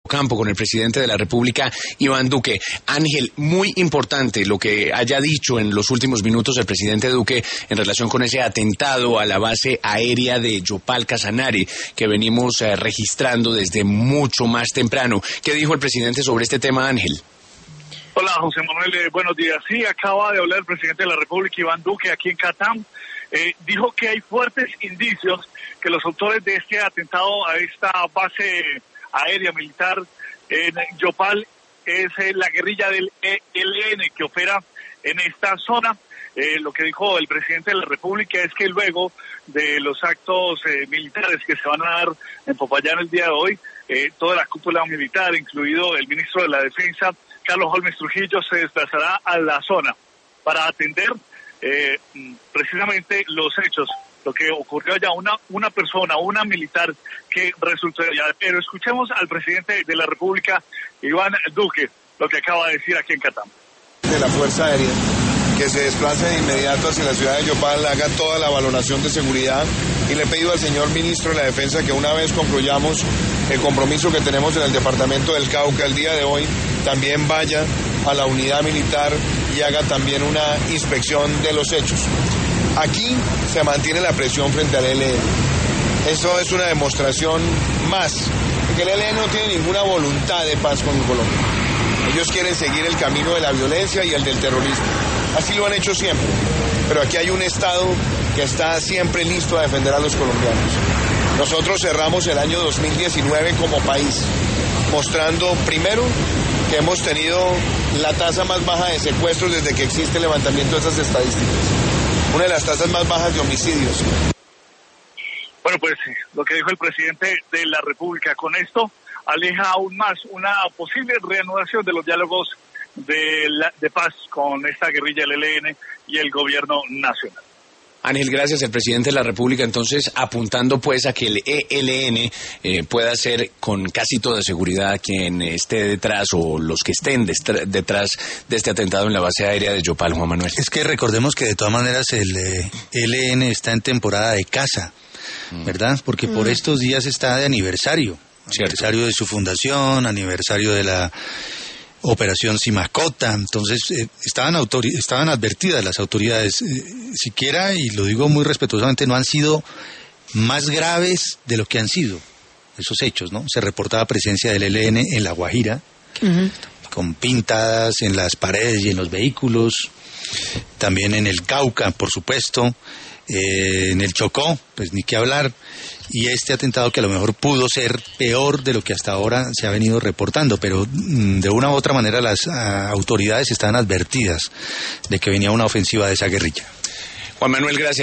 Campo con el presidente de la República, Iván Duque. Ángel, muy importante lo que haya dicho en los últimos minutos el presidente Duque en relación con ese atentado a la base aérea de Yopal Casanare que venimos registrando desde mucho más temprano. ¿Qué dijo el presidente sobre este tema, Ángel? Hola, José Manuel, buenos días. Sí, acaba de hablar el presidente de la República, Iván Duque, aquí en Catam. Dijo que hay fuertes indicios que los autores de este atentado a esta base aérea militar en Yopal es la guerrilla del ELN que opera en esta zona. Lo que dijo el presidente de la República es que luego de los actos militares que se van a dar en Popayán el día de hoy, toda la cúpula militar, incluido el ministro de la Defensa, Carlos Holmes Trujillo, se desplazará a la zona para atender precisamente los hechos, lo que ocurrió allá, una persona, una militar que resultó allá. Pero escuchemos al presidente de la República, Iván Duque, lo que acaba de decir aquí en Catam. De la Fuerza Aérea, que se desplace de inmediato hacia la ciudad de Yopal, haga toda la valoración de seguridad, y le he pedido al señor ministro de la Defensa que una vez concluyamos el compromiso que tenemos en el departamento del Cauca el día de hoy, también vaya a la unidad militar y haga también una inspección de los hechos. Aquí se mantiene la presión frente al ELN. Eso es una demostración más de que el ELN no tiene ninguna voluntad de paz con Colombia. Ellos quieren seguir el camino de la violencia y el del terrorismo. Así lo han hecho siempre. Pero aquí hay un Estado que está siempre listo a defender a los colombianos. Nosotros cerramos el año 2019 como país, mostrando primero que hemos tenido la tasa más baja de secuestros desde que existe el levantamiento de esas estadísticas. Una de las tasas más bajas de homicidios. Bueno, pues lo que dijo el presidente de la República, con esto aleja aún más una posible reanudación de los diálogos de paz con esta guerrilla del ELN y el gobierno nacional. Ángel, gracias. El presidente de la República entonces apuntando pues a que el ELN pueda ser con casi toda seguridad quien esté detrás o los que estén detrás de este atentado en la base aérea de Yopal, Juan Manuel. Es que recordemos que de todas maneras el ELN está en temporada de caza, ¿verdad? Porque por estos días está de aniversario. Aniversario de su fundación, aniversario de la Operación Simacota. Entonces estaban advertidas las autoridades, siquiera, y lo digo muy respetuosamente, no han sido más graves de lo que han sido esos hechos, ¿no? Se reportaba presencia del ELN en La Guajira, con pintadas en las paredes y en los vehículos, también en el Cauca, por supuesto, en el Chocó, pues ni qué hablar, y este atentado que a lo mejor pudo ser peor de lo que hasta ahora se ha venido reportando, pero de una u otra manera las autoridades estaban advertidas de que venía una ofensiva de esa guerrilla. Juan Manuel, gracias.